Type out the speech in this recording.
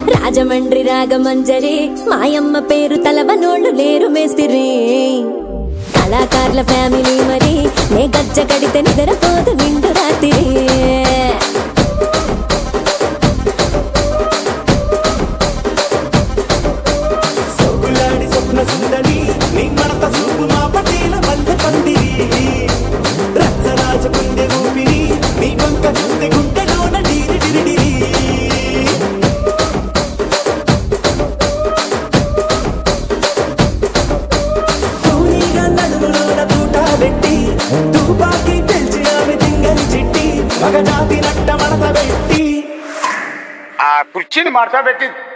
రాజమండ్రి రాగమంజరి మాయమ్మ పేరు తలవనోళ్ళు లేరు మేస్తిరి కళాకారుల ఫ్యామిలీ మరి నే గజ్జ కడితే నిద్రపోదు నిండు రాత్రి ఆ కుర్చీని మడత పెట్టి